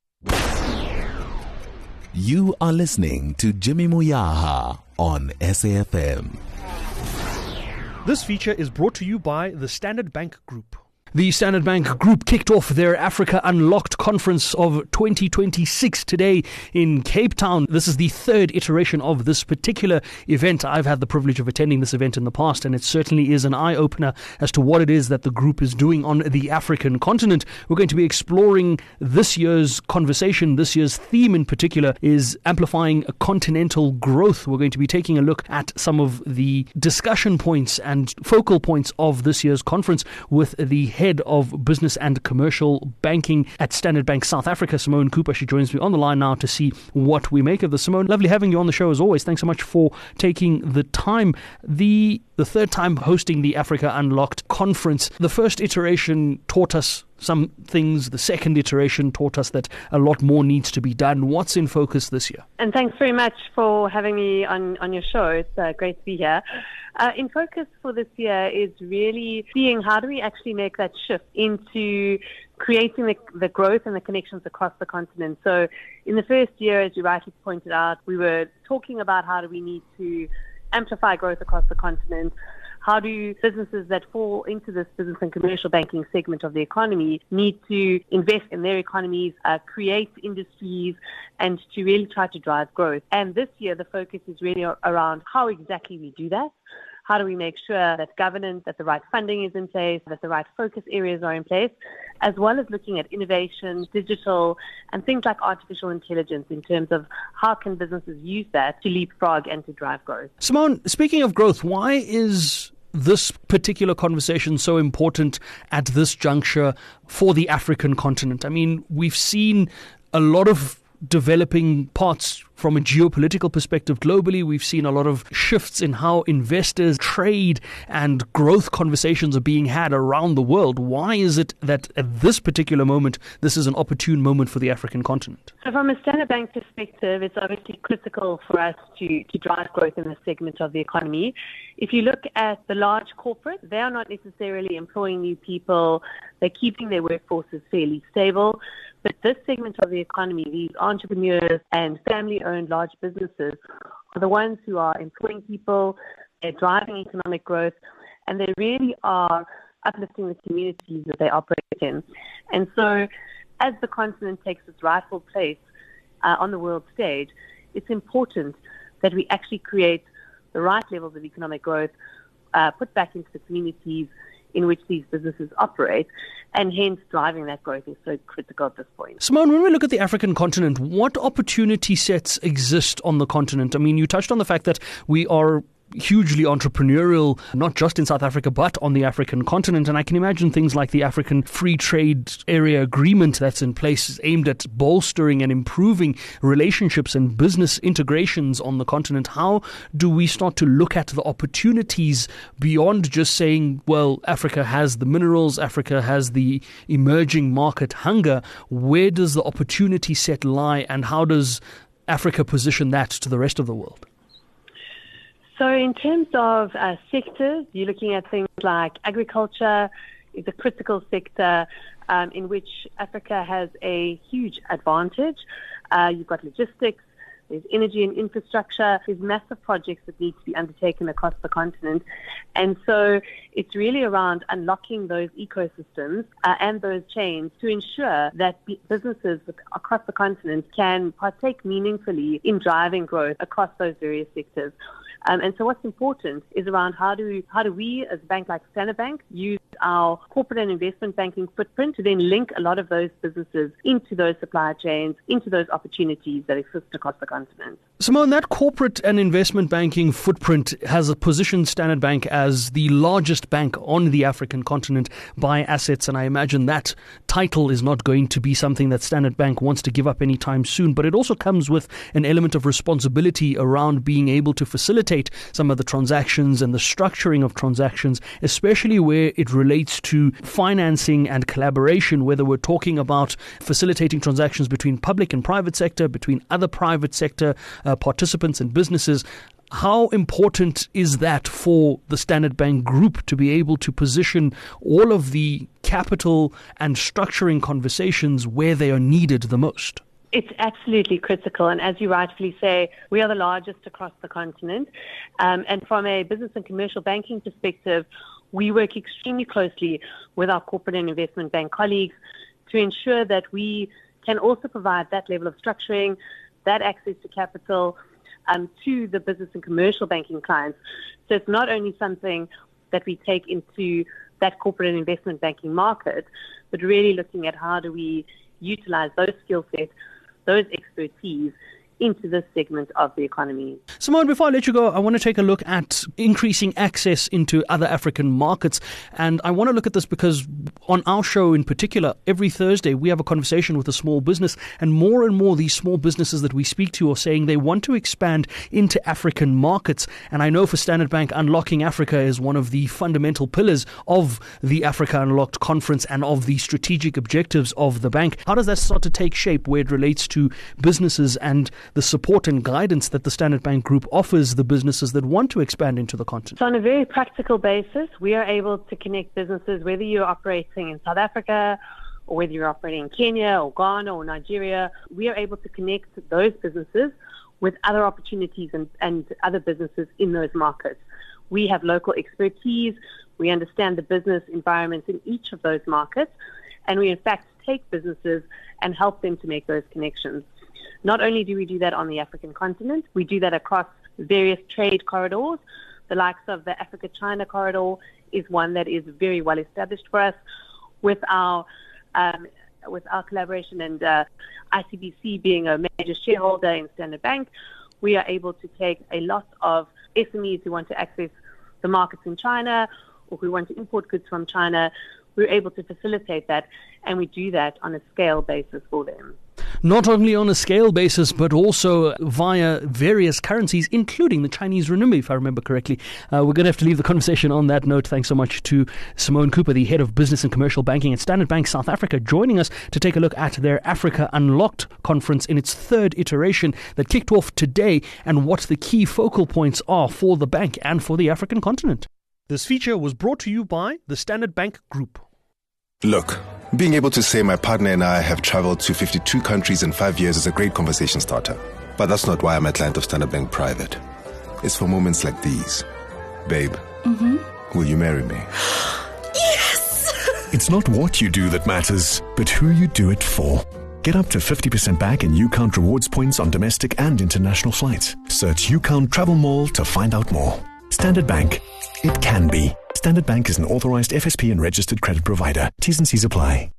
You are listening to Jimmy Muyaha on S A F M. This feature is brought to you by the Standard Bank Group. The Standard Bank Group kicked off their Africa Unlocked Conference of twenty twenty-six today in Cape Town. This is the third iteration of this particular event. I've had the privilege of attending this event in the past, and it certainly is an eye-opener as to what it is that the group is doing on the African continent. We're going to be exploring this year's conversation. This year's theme in particular is amplifying continental growth. We're going to be taking a look at some of the discussion points and focal points of this year's conference with the Head of Business and Commercial Banking at Standard Bank South Africa, Simone Cooper. She joins me on the line now to see what we make of this. Simone, lovely having you on the show as always. Thanks so much for taking the time. The the third time hosting the Africa Unlocked Conference. The first iteration taught us some things. The second iteration taught us that a lot more needs to be done. What's in focus this year? And thanks very much for having me on, on your show. It's uh, great to be here. Uh, in focus for this year is really seeing how do we actually make that shift into creating the, the growth and the connections across the continent. So in the first year, as you rightly pointed out, we were talking about how do we need to amplify growth across the continent. How do businesses that fall into this business and commercial banking segment of the economy need to invest in their economies, uh, create industries, and to really try to drive growth? And this year, the focus is really around how exactly we do that. How do we make sure that governance, that the right funding is in place, that the right focus areas are in place, as well as looking at innovation, digital, and things like artificial intelligence in terms of how can businesses use that to leapfrog and to drive growth. Simone, speaking of growth, why is this particular conversation so important at this juncture for the African continent? I mean, we've seen a lot of developing parts from a geopolitical perspective globally. We've seen a lot of shifts in how investors trade and growth conversations are being had around the world. Why is it that at this particular moment, this is an opportune moment for the African continent? So from a Standard Bank perspective, it's obviously critical for us to, to drive growth in this segment of the economy. If you look at the large corporates, they are not necessarily employing new people. They're keeping their workforces fairly stable. But this segment of the economy, these entrepreneurs and family-owned large businesses, are the ones who are employing people, they're driving economic growth, and they really are uplifting the communities that they operate in. And so as the continent takes its rightful place uh, on the world stage, it's important that we actually create the right levels of economic growth, uh, put back into the communities in which these businesses operate, and hence driving that growth is so critical at this point. Simone, when we look at the African continent, what opportunity sets exist on the continent? I mean, you touched on the fact that we are hugely entrepreneurial, not just in South Africa, but on the African continent. And I can imagine things like the African Free Trade Area Agreement that's in place is aimed at bolstering and improving relationships and business integrations on the continent. How do we start to look at the opportunities beyond just saying, well, Africa has the minerals, Africa has the emerging market hunger? Where does the opportunity set lie, and how does Africa position that to the rest of the world? So in terms of uh, sectors, you're looking at things like agriculture is a critical sector um, in which Africa has a huge advantage. Uh, you've got logistics, there's energy and infrastructure, there's massive projects that need to be undertaken across the continent. And so it's really around unlocking those ecosystems uh, and those chains to ensure that b- businesses across the continent can partake meaningfully in driving growth across those various sectors. Um, and so what's important is around how do we, how do we as a bank like Standard Bank use our corporate and investment banking footprint to then link a lot of those businesses into those supply chains, into those opportunities that exist across the continent. Simone, that corporate and investment banking footprint has positioned Standard Bank as the largest bank on the African continent by assets, and I imagine that title is not going to be something that Standard Bank wants to give up anytime soon, but it also comes with an element of responsibility around being able to facilitate some of the transactions and the structuring of transactions, especially where it relates to financing and collaboration, whether we're talking about facilitating transactions between public and private sector, between other private sector uh, participants and businesses. How important is that for the Standard Bank Group to be able to position all of the capital and structuring conversations where they are needed the most? It's absolutely critical. And as you rightfully say, we are the largest across the continent. Um, and from a business and commercial banking perspective, we work extremely closely with our corporate and investment bank colleagues to ensure that we can also provide that level of structuring, that access to capital um, to the business and commercial banking clients. So it's not only something that we take into that corporate and investment banking market, but really looking at how do we utilize those skill sets, those expertise into this segment of the economy. Simone, before I let you go, I want to take a look at increasing access into other African markets. And I want to look at this because on our show in particular, every Thursday, we have a conversation with a small business. And more and more, these small businesses that we speak to are saying they want to expand into African markets. And I know for Standard Bank, Unlocking Africa is one of the fundamental pillars of the Africa Unlocked conference and of the strategic objectives of the bank. How does that start to take shape where it relates to businesses and the support and guidance that the Standard Bank Group offers the businesses that want to expand into the continent? So on a very practical basis, we are able to connect businesses, whether you're operating in South Africa or whether you're operating in Kenya or Ghana or Nigeria, we are able to connect those businesses with other opportunities and, and other businesses in those markets. We have local expertise, we understand the business environments in each of those markets, and we in fact take businesses and help them to make those connections. Not only do we do that on the African continent, we do that across various trade corridors. The likes of the Africa-China corridor is one that is very well established for us. With our um, with our collaboration and uh, I C B C being a major shareholder in Standard Bank, we are able to take a lot of S M Es who want to access the markets in China or who want to import goods from China. We're able to facilitate that, and we do that on a scale basis for them. Not only on a scale basis, but also via various currencies, including the Chinese renminbi, if I remember correctly. Uh, we're going to have to leave the conversation on that note. Thanks so much to Simone Cooper, the Head of Business and Commercial Banking at Standard Bank South Africa, joining us to take a look at their Africa Unlocked conference in its third iteration that kicked off today and what the key focal points are for the bank and for the African continent. This feature was brought to you by the Standard Bank Group. Look, being able to say my partner and I have traveled to fifty-two countries in five years is a great conversation starter. But that's not why I'm a client of Standard Bank Private. It's for moments like these. Babe, Mm-hmm. will you marry me? Yes! It's not what you do that matters, but who you do it for. Get up to fifty percent back in UCount rewards points on domestic and international flights. Search UCount Travel Mall to find out more. Standard Bank. It can be. Standard Bank is an authorized F S P and registered credit provider. T's and C's apply.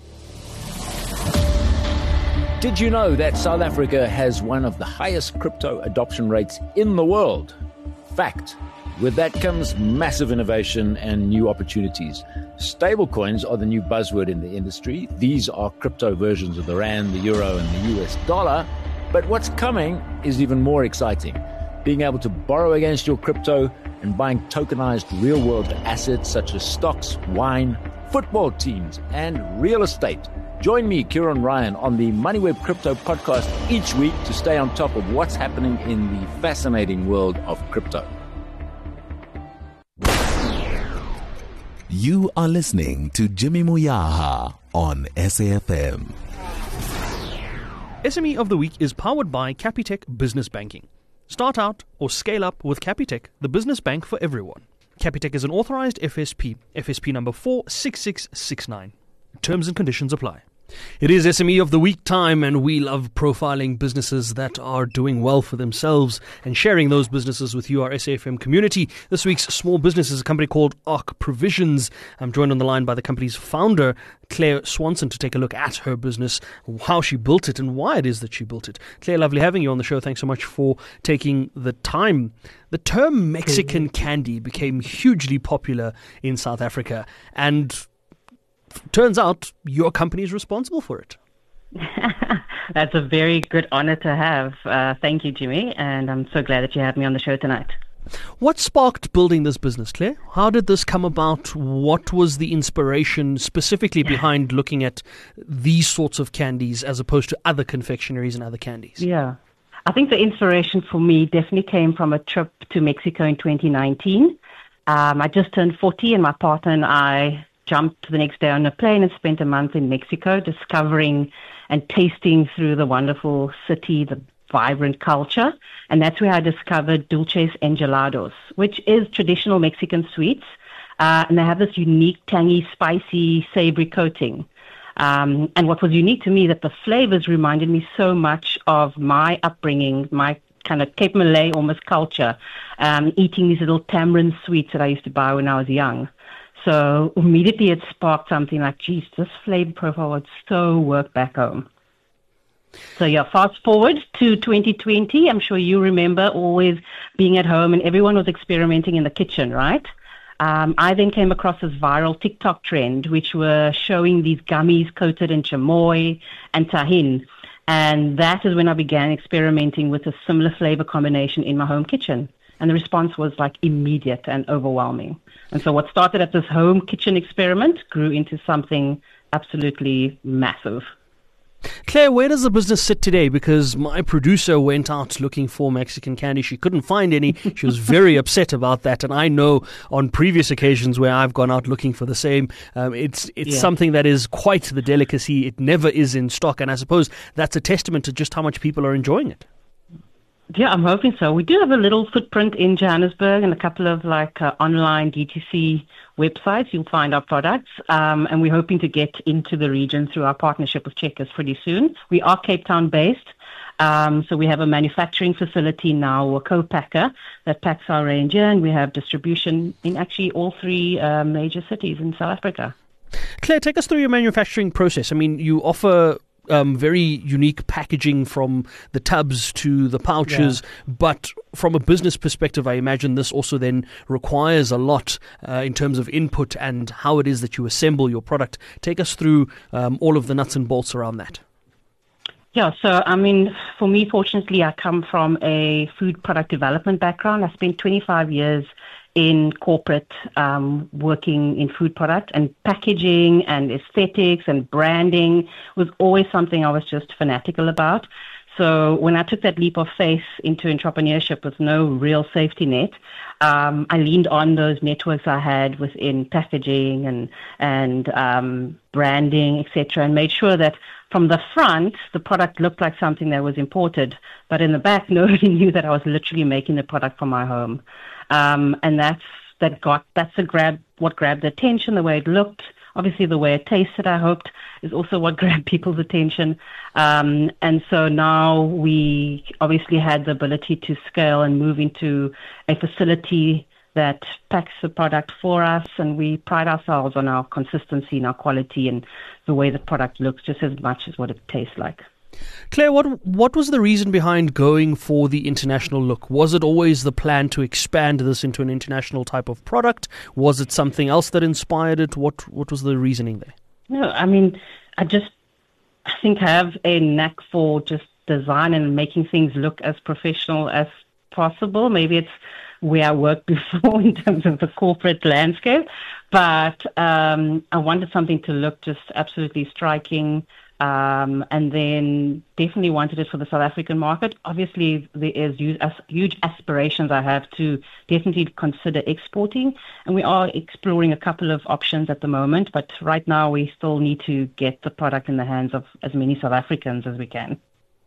Did you know that South Africa has one of the highest crypto adoption rates in the world? Fact. With that comes massive innovation and new opportunities. Stablecoins are the new buzzword in the industry. These are crypto versions of the rand, the euro, and the U S dollar. But what's coming is even more exciting. Being able to borrow against your crypto and buying tokenized real-world assets such as stocks, wine, football teams, and real estate. Join me, Kieran Ryan, on the MoneyWeb Crypto podcast each week to stay on top of what's happening in the fascinating world of crypto. You are listening to Jimmy Moyaha on S A F M. S M E of the Week is powered by Capitec Business Banking. Start out or scale up with Capitec, the business bank for everyone. Capitec is an authorized F S P, F S P number four six six six nine. Terms and conditions apply. It is S M E of the Week time, and we love profiling businesses that are doing well for themselves and sharing those businesses with you, our S A F M community. This week's small business is a company called Arc Provisions. I'm joined on the line by the company's founder, Claire Swanson, to take a look at her business, how she built it and why it is that she built it. Claire, lovely having you on the show. Thanks so much for taking the time. The term Mexican candy became hugely popular in South Africa, and turns out your company is responsible for it. That's a very good honor to have. Uh, thank you, Jimmy, and I'm so glad that you had me on the show tonight. What sparked building this business, Claire? How did this come about? What was the inspiration specifically behind looking at these sorts of candies as opposed to other confectionaries and other candies? Yeah. I think the inspiration for me definitely came from a trip to Mexico in twenty nineteen. Um, I just turned forty, and my partner and I jumped the next day on a plane and spent a month in Mexico discovering and tasting through the wonderful city, the vibrant culture. And that's where I discovered Dulces Engelados, which is traditional Mexican sweets. Uh, and they have this unique, tangy, spicy, savory coating. Um, and what was unique to me that the flavors reminded me so much of my upbringing, my kind of Cape Malay almost culture, um, eating these little tamarind sweets that I used to buy when I was young. So immediately it sparked something like, geez, this flavor profile would so work back home. So yeah, fast forward to twenty twenty. I'm sure you remember always being at home and everyone was experimenting in the kitchen, right? Um, I then came across this viral TikTok trend, which were showing these gummies coated in chamoy and tahin. And that is when I began experimenting with a similar flavor combination in my home kitchen. And the response was like immediate and overwhelming. And so what started at this home kitchen experiment grew into something absolutely massive. Claire, where does the business sit today? Because my producer went out looking for Mexican candy. She couldn't find any. She was very upset about that. And I know on previous occasions where I've gone out looking for the same, um, it's it's Yeah. something that is quite the delicacy. It never is in stock. And I suppose that's a testament to just how much people are enjoying it. Yeah, I'm hoping so. We do have a little footprint in Johannesburg and a couple of like uh, online D T C websites. You'll find our products. Um, and we're hoping to get into the region through our partnership with Checkers pretty soon. We are Cape Town based. Um, so we have a manufacturing facility now, a co-packer that packs our range in. And we have distribution in actually all three uh, major cities in South Africa. Claire, take us through your manufacturing process. I mean, you offer Um, very unique packaging from the tubs to the pouches, yeah. But from a business perspective, I imagine this also then requires a lot uh, in terms of input and how it is that you assemble your product. Take us through um, all of the nuts and bolts around that. Yeah, so I mean, for me, fortunately, I come from a food product development background. I spent twenty-five years in corporate, um, working in food product, and packaging and aesthetics and branding was always something I was just fanatical about. So when I took that leap of faith into entrepreneurship with no real safety net, um, I leaned on those networks I had within packaging and and um, branding, et cetera, and made sure that from the front, the product looked like something that was imported, but in the back, nobody knew that I was literally making the product from my home. Um, and that's that got that's a grab what grabbed the attention, the way it looked, obviously the way it tasted. I hoped is also what grabbed people's attention. Um, and so now we obviously had the ability to scale and move into a facility that packs the product for us, and we pride ourselves on our consistency and our quality and the way the product looks just as much as what it tastes like. Claire, what what was the reason behind going for the international look? Was it always the plan to expand this into an international type of product? Was it something else that inspired it? What what was the reasoning there? No, I mean, I just I think I have a knack for just design and making things look as professional as possible. Maybe it's where I worked before in terms of the corporate landscape, but um, I wanted something to look just absolutely striking. Um, and then definitely wanted it for the South African market. Obviously, there is huge, huge aspirations I have to definitely consider exporting, and we are exploring a couple of options at the moment, but right now we still need to get the product in the hands of as many South Africans as we can.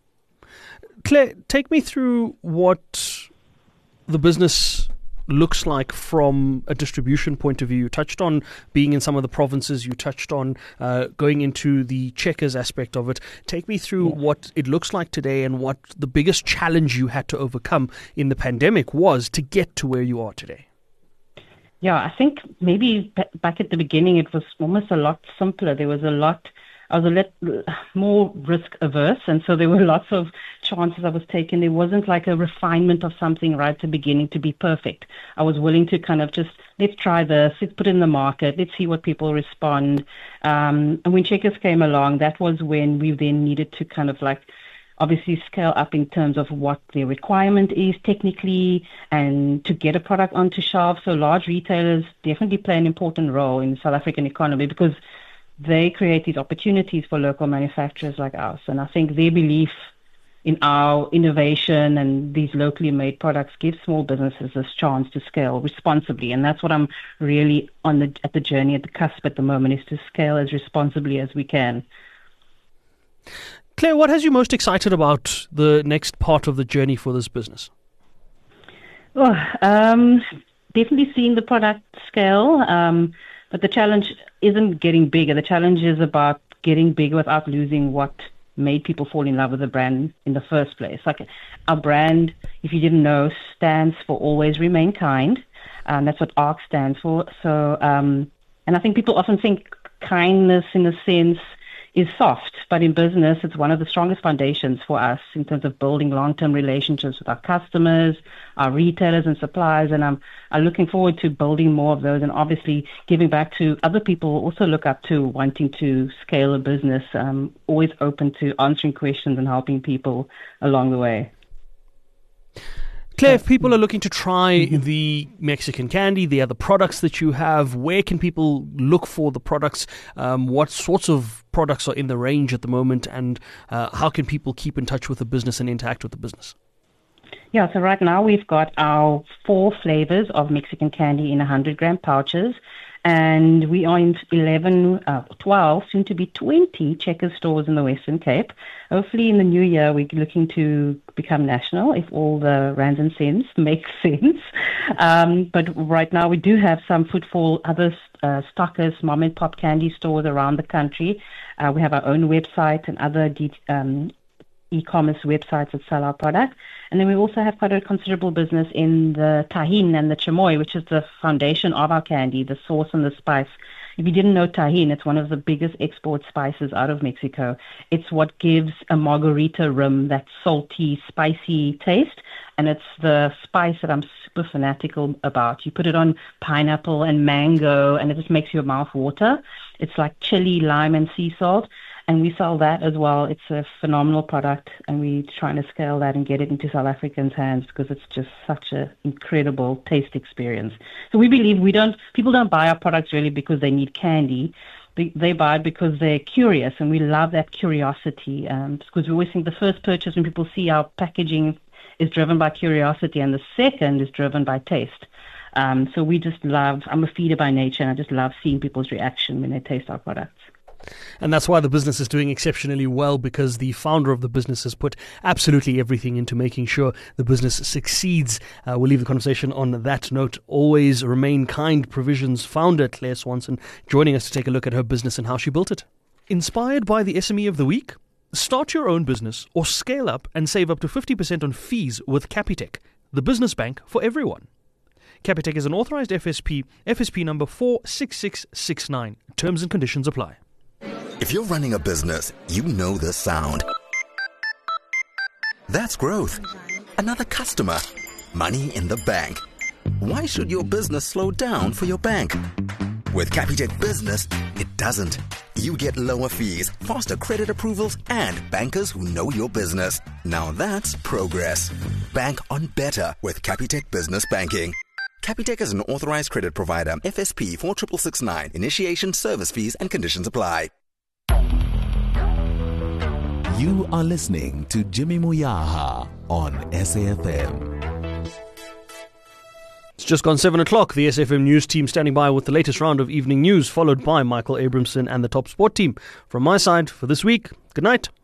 Claire, take me through what the business looks like from a distribution point of view. You touched on being in some of the provinces. You touched on uh, going into the Checkers aspect of it. Take me through yeah. what it looks like today and what the biggest challenge you had to overcome in the pandemic was to get to where you are today. Yeah, I think maybe b- back at the beginning it was almost a lot simpler. There was a lot... I was a little more risk averse, and so there were lots of chances I was taking. There wasn't like a refinement of something right at the beginning to be perfect. I was willing to kind of just, let's try this, let's put it in the market, let's see what people respond. Um, and when Checkers came along, that was when we then needed to kind of like obviously scale up in terms of what the requirement is technically and to get a product onto shelves. So large retailers definitely play an important role in the South African economy because they create these opportunities for local manufacturers like us. And I think their belief in our innovation and these locally made products gives small businesses this chance to scale responsibly. And that's what I'm really on the at the journey, at the cusp at the moment, is to scale as responsibly as we can. Claire, what has you most excited about the next part of the journey for this business? Oh, um, definitely seeing the product scale. Um, But the challenge isn't getting bigger. The challenge is about getting bigger without losing what made people fall in love with the brand in the first place. Like our brand, if you didn't know, stands for Always Remain Kind. And that's what A R C stands for. So, um, and I think people often think kindness in a sense is soft, but in business, it's one of the strongest foundations for us in terms of building long-term relationships with our customers, our retailers and suppliers, and I'm, I'm looking forward to building more of those and obviously giving back to other people who also look up to wanting to scale a business, um, always open to answering questions and helping people along the way. Claire, if people are looking to try mm-hmm. the Mexican candy, the other products that you have, where can people look for the products? Um, what sorts of products are in the range at the moment, and uh, how can people keep in touch with the business and interact with the business? Yeah, so right now we've got our four flavors of Mexican candy in one hundred gram pouches. And we are in eleven, uh, twelve, soon to be twenty Checkers stores in the Western Cape. Hopefully in the new year, we're looking to become national if all the rands and cents make sense. Um, but right now we do have some footfall, other uh, stockers, mom and pop candy stores around the country. Uh, we have our own website and other de- um, e-commerce websites that sell our product. And then we also have quite a considerable business in the tahin and the chamoy, which is the foundation of our candy, the sauce and the spice. If you didn't know tahin, it's one of the biggest export spices out of Mexico. It's what gives a margarita rim that salty, spicy taste. And it's the spice that I'm super fanatical about. You put it on pineapple and mango, and it just makes your mouth water. It's like chili, lime, and sea salt. And we sell that as well. It's a phenomenal product, and we're trying to scale that and get it into South Africans' hands because it's just such an incredible taste experience. So we believe we don't people don't buy our products really because they need candy. They, they buy it because they're curious, and we love that curiosity um, because we always think the first purchase when people see our packaging is driven by curiosity, and the second is driven by taste. Um, so we just love, I'm a feeder by nature, and I just love seeing people's reaction when they taste our products. And that's why the business is doing exceptionally well, because the founder of the business has put absolutely everything into making sure the business succeeds. Uh, we'll leave the conversation on that note. Always Remain Kind Provisions founder Claire Swanson joining us to take a look at her business and how she built it. Inspired by the S M E of the week? Start your own business or scale up and save up to fifty percent on fees with Capitec, the business bank for everyone. Capitec is an authorized F S P, F S P number four six six six nine. Terms and conditions apply. If you're running a business, you know this sound. That's growth. Another customer. Money in the bank. Why should your business slow down for your bank? With Capitec Business, it doesn't. You get lower fees, faster credit approvals, and bankers who know your business. Now that's progress. Bank on better with Capitec Business Banking. Capitec is an authorized credit provider. F S P four six six nine. Initiation, service fees, and conditions apply. You are listening to Jimmy Moyaha on S A F M. It's just gone seven o'clock. The S A F M News team standing by with the latest round of evening news, followed by Michael Abramson and the Top Sport team. From my side for this week, good night.